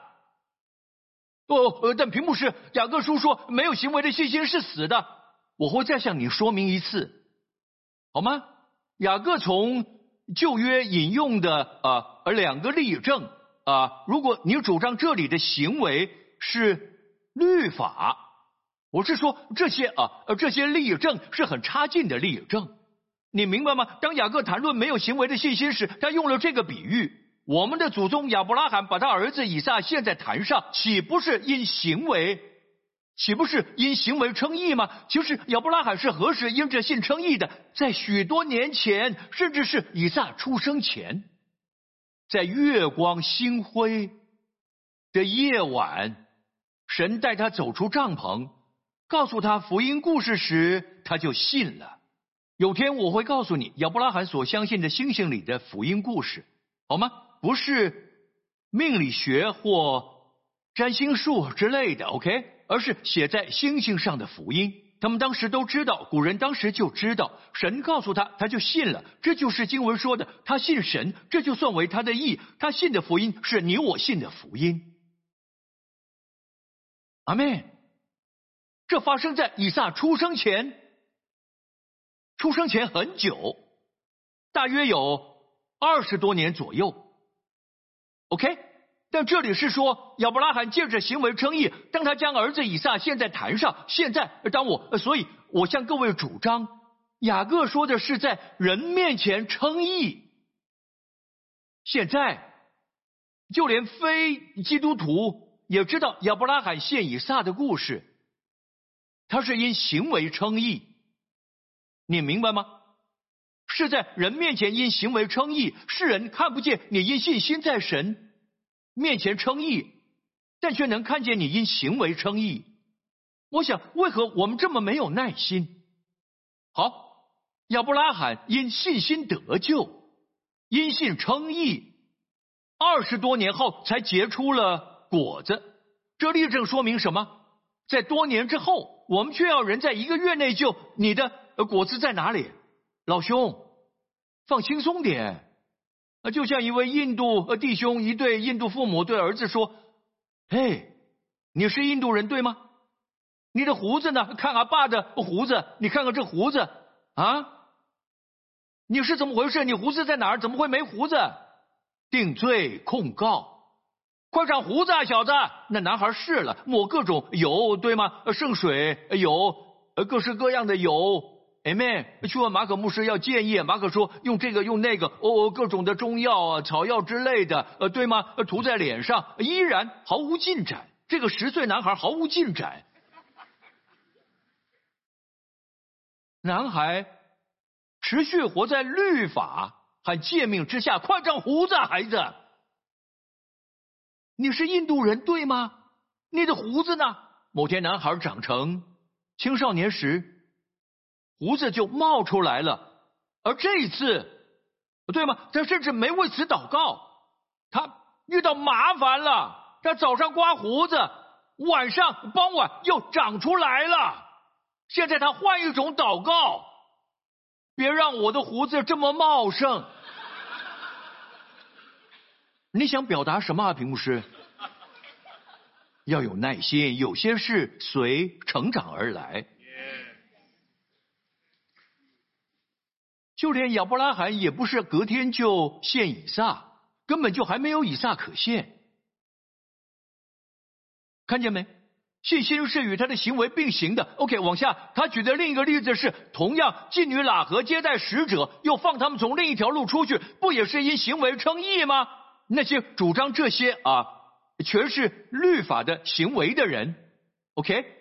但屏幕是雅各书说没有行为的信心是死的。我会再向你说明一次，好吗？雅各从旧约引用的2个例证如果你主张这里的行为是律法，我是说这些例证是很差劲的例证。你明白吗？当雅各谈论没有行为的信心时，他用了这个比喻。我们的祖宗亚伯拉罕把他儿子以撒献在坛上，岂不是因行为称义吗？其实亚伯拉罕是何时因着信称义的？在许多年前，甚至是以撒出生前，在月光星辉的夜晚，神带他走出帐篷，告诉他福音故事时，他就信了。有天我会告诉你亚伯拉罕所相信的星星里的福音故事，好吗？不是命理学或占星术之类的 ，OK？ 而是写在星星上的福音。他们当时都知道，古人当时就知道，神告诉他，他就信了。这就是经文说的，他信神，这就算为他的义。他信的福音是你我信的福音。阿们。这发生在以撒出生前很久，大约有20多年左右。OK， 但这里是说亚伯拉罕借着行为称义，当他将儿子以撒献在坛上。现在所以我向各位主张，雅各说的是在人面前称义。现在就连非基督徒也知道亚伯拉罕献以撒的故事，他是因行为称义，你明白吗？是在人面前因行为称义，世人看不见你因信心在神面前称义，但却能看见你因行为称义。我想，为何我们这么没有耐心？好，亚伯拉罕因信心得救，因信称义，20多年后才结出了果子。这例证说明什么？在多年之后，我们却要人在1个月内就，你的果子在哪里？老兄，放轻松点。就像一位印度弟兄，一对印度父母对儿子说：“嘿，你是印度人对吗？你的胡子呢？看阿爸的胡子，你看看这胡子啊，你是怎么回事？你胡子在哪儿？怎么会没胡子？定罪控告，快长胡子啊，小子！”那男孩试了，抹各种油，对吗？圣水有，各式各样的油。Amen。去问马可牧师要建议，马可说用这个用那个，各种的中药啊、草药之类的，对吗？涂在脸上，依然毫无进展。这个10岁男孩毫无进展。男孩持续活在律法和诫命之下，快长胡子，孩子！你是印度人对吗？你的胡子呢？某天男孩长成青少年时，胡子就冒出来了，而这一次，对吗？他甚至没为此祷告，他遇到麻烦了。他早上刮胡子，晚上傍晚又长出来了。现在他换一种祷告，别让我的胡子这么茂盛。你想表达什么啊，屏幕师？要有耐心，有些事随成长而来。就连亚伯拉罕也不是隔天就献以撒，根本就还没有以撒可献。看见没？信心是与他的行为并行的。OK， 往下，他举的另一个例子是，同样妓女喇合接待使者，又放他们从另一条路出去，不也是因行为称义吗？那些主张这些全是律法的行为的人。OK，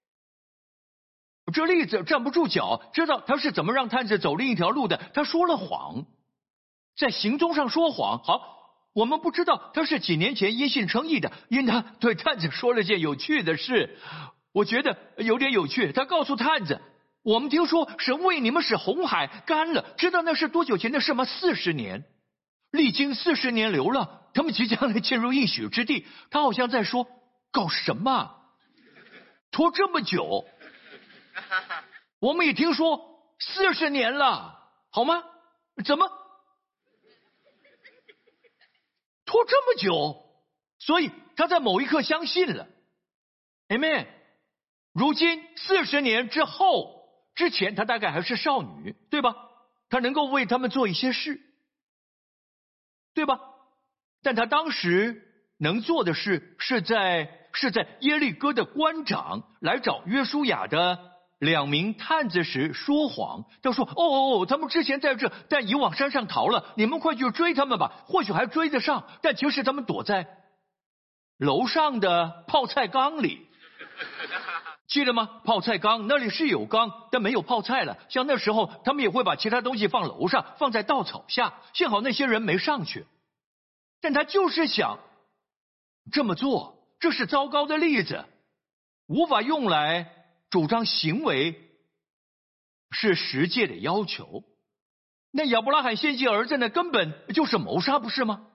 这例子站不住脚，知道他是怎么让探子走另一条路的。他说了谎，在行踪上说谎。好，我们不知道他是几年前因信称义的，因他对探子说了件有趣的事，我觉得有点有趣。他告诉探子，我们听说神为你们使红海干了，知道那是多久前的事吗？40年，历经40年流浪，他们即将来进入应许之地。他好像在说，搞什么？拖这么久？我们也听说40年了，好吗？怎么拖这么久？所以他在某一刻相信了。Amen。如今40年之后，之前他大概还是少女，对吧？他能够为他们做一些事，对吧？但他当时能做的事是在耶利哥的官长来找约书亚的2名探子时说谎。他说他们之前在这，但已往山上逃了，你们快去追他们吧，或许还追得上。但其实他们躲在楼上的泡菜缸里，记得吗？泡菜缸那里是有缸，但没有泡菜了。像那时候他们也会把其他东西放楼上，放在稻草下，幸好那些人没上去。但他就是想这么做，这是糟糕的例子，无法用来主张行为是十诫的要求。那亚伯拉罕献祭儿子呢，根本就是谋杀，不是吗？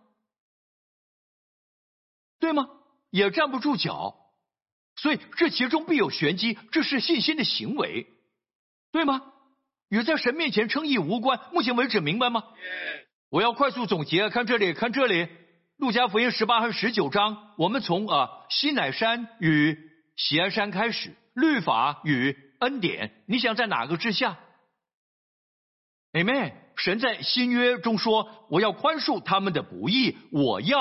对吗？也站不住脚。所以这其中必有玄机，这是信心的行为，对吗？与在神面前称义无关。目前为止明白吗？我要快速总结，看这里，路加福音18和19章，我们从西乃山与锡安山开始，律法与恩典，你想在哪个之下？ Amen。 神在新约中说，我要宽恕他们的不义，我要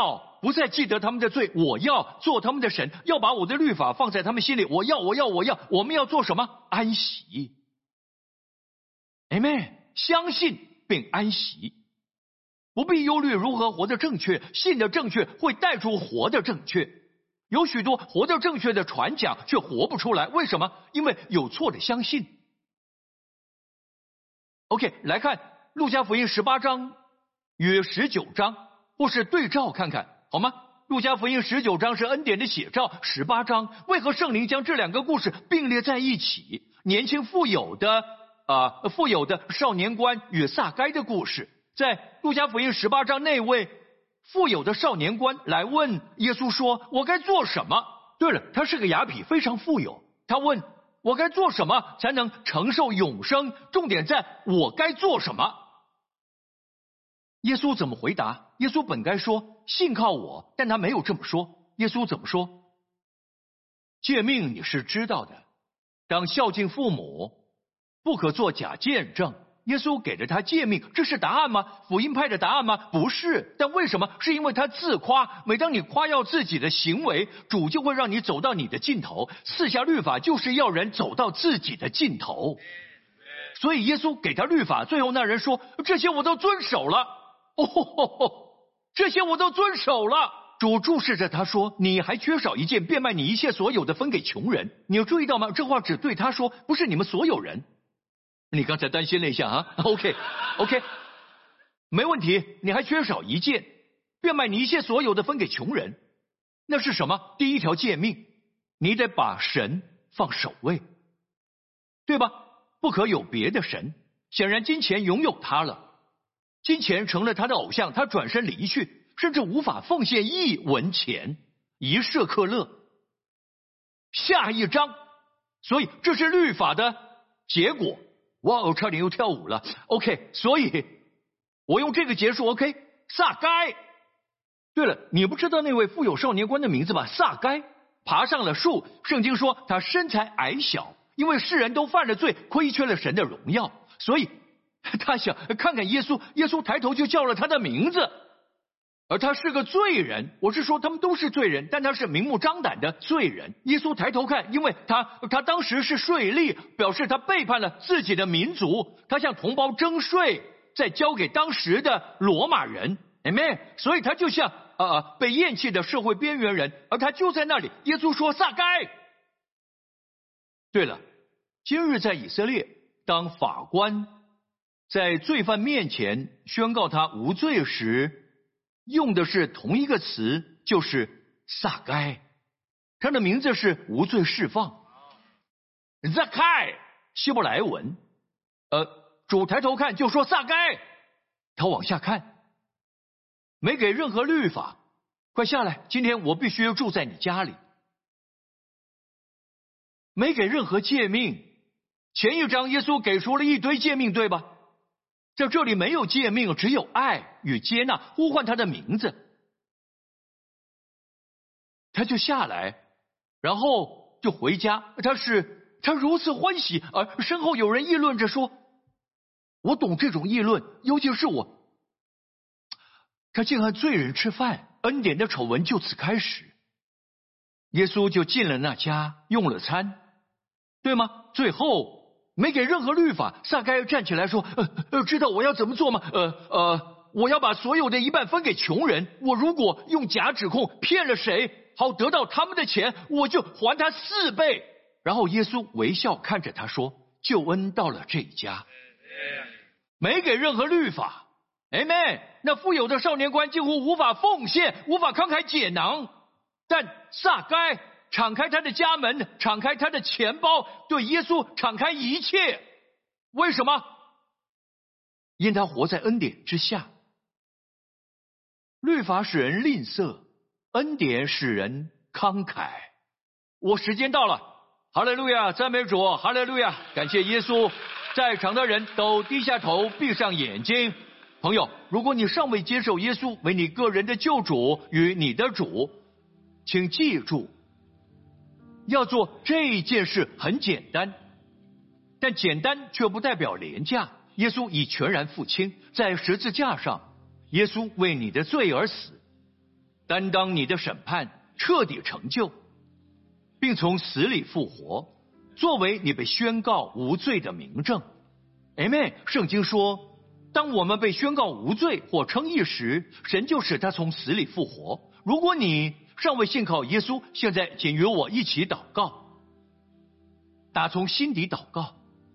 不再记得他们的罪，我要做他们的神，要把我的律法放在他们心里，我要。我们要做什么？安息。Amen， 相信并安息，不必忧虑如何活得正确，信的正确会带出活的正确。有许多活得正确的传讲却活不出来，为什么？因为有错的相信。OK， 来看路加福音18章与19章，或是对照看看好吗？路加福音19章是恩典的写照，18章为何圣灵将这两个故事并列在一起？年轻富有的少年官与撒该的故事，在路加福音18章，那位富有的少年官来问耶稣说：“我该做什么？”对了，他是个雅痞，非常富有。他问：“我该做什么才能承受永生？”重点在我该做什么。耶稣怎么回答？耶稣本该说：“信靠我。”但他没有这么说。耶稣怎么说？诫命你是知道的，当孝敬父母，不可作假见证。耶稣给了他诫命，这是答案吗？福音派的答案吗？不是。但为什么？是因为他自夸。每当你夸耀自己的行为，主就会让你走到你的尽头。赐下律法就是要人走到自己的尽头。所以耶稣给他律法，最后那人说：“这些我都遵守了。”这些我都遵守了。主注视着他说：“你还缺少一件，变卖你一切所有的分给穷人。”你有注意到吗？这话只对他说，不是你们所有人。你刚才担心了一下啊 OK， 没问题。你还缺少一件，变卖你一切所有的分给穷人。那是什么？第一条诫命，你得把神放首位，对吧？不可有别的神。显然金钱拥有他了，金钱成了他的偶像，他转身离去，甚至无法奉献1文钱，一舍克勒。下一章，所以这是律法的结果。哇哦，差点又跳舞了。OK， 所以我用这个结束。OK， 撒该。对了，你不知道那位富有少年官的名字吧？撒该爬上了树。圣经说他身材矮小，因为世人都犯了罪，亏缺了神的荣耀，所以他想看看耶稣。耶稣抬头就叫了他的名字。而他是个罪人，我是说他们都是罪人，但他是明目张胆的罪人。耶稣抬头看，因为他当时是税吏，表示他背叛了自己的民族，他向同胞征税，再交给当时的罗马人。Amen。所以他就像被厌弃的社会边缘人，而他就在那里。耶稣说：“撒该。”对了，今日在以色列，当法官在罪犯面前宣告他无罪时，用的是同一个词，就是撒该。他的名字是无罪释放。Zakai， 希伯来文。主抬头看就说撒该。他往下看，没给任何律法。快下来，今天我必须住在你家里。没给任何诫命。前一章耶稣给出了一堆诫命，对吧？在这里没有诫命，只有爱与接纳，呼唤他的名字。他就下来，然后就回家。他如此欢喜，而身后有人议论着说：“我懂这种议论，尤其是我。他竟和罪人吃饭，恩典的丑闻就此开始。”耶稣就进了那家，用了餐，对吗？最后没给任何律法。撒该站起来说：“知道我要怎么做吗？我要把所有的一半分给穷人。我如果用假指控骗了谁，好得到他们的钱，我就还他4倍。”然后耶稣微笑看着他说：“救恩到了这一家。”没给任何律法。Amen。那富有的少年官几乎无法奉献，无法慷慨解囊，但撒该敞开他的家门，敞开他的钱包，对耶稣敞开一切。为什么？因他活在恩典之下。律法使人吝啬，恩典使人慷慨。我时间到了，哈利路亚，赞美主，哈利路亚，感谢耶稣。在场的人都低下头，闭上眼睛。朋友，如果你尚未接受耶稣为你个人的救主与你的主，请记住，要做这件事很简单，但简单却不代表廉价。耶稣已全然付清，在十字架上，耶稣为你的罪而死。 担当你的审判，彻底成就，并从死里复活，作为你被宣告无罪的明证。Amen。圣经说，当我们被宣告无罪或称义时，神就使他从死里复活。如果你尚未信靠耶稣，现在请与我一起祷告，打从心底祷告。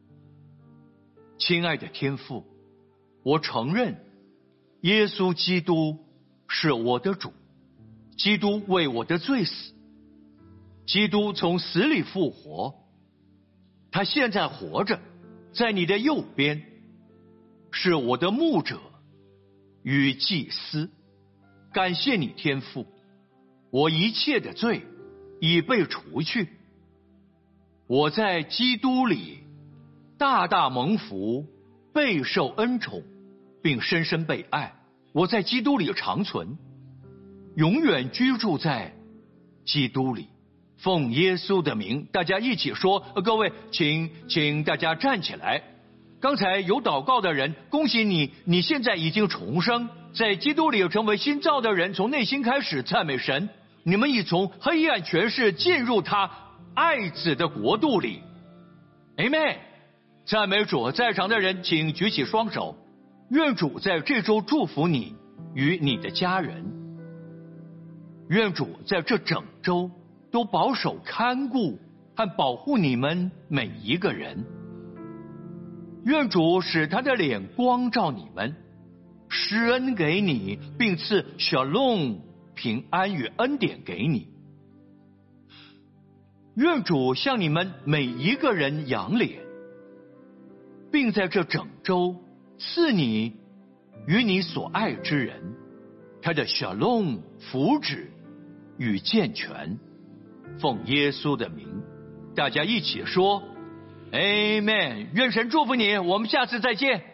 亲爱的天父，我承认耶稣基督是我的主，基督为我的罪死，基督从死里复活，他现在活着，在你的右边，是我的牧者与祭司。感谢你天父，我一切的罪已被除去，我在基督里大大蒙福，备受恩宠，并深深被爱。我在基督里长存，永远居住在基督里。奉耶稣的名，大家一起说。各位请大家站起来。刚才有祷告的人，恭喜你，你现在已经重生，在基督里成为新造的人，从内心开始赞美神。你们已从黑暗权势进入他爱子的国度里。Amen。赞美主。在场的人请举起双手。愿主在这周祝福你与你的家人。愿主在这整周都保守看顾和保护你们每一个人。愿主使他的脸光照你们，施恩给你，并赐shalom平安与恩典给你。愿主向你们每一个人扬脸，并在这整周赐你与你所爱之人他的shalom福祉与健全。奉耶稣的名，大家一起说 Amen。 愿神祝福你，我们下次再见。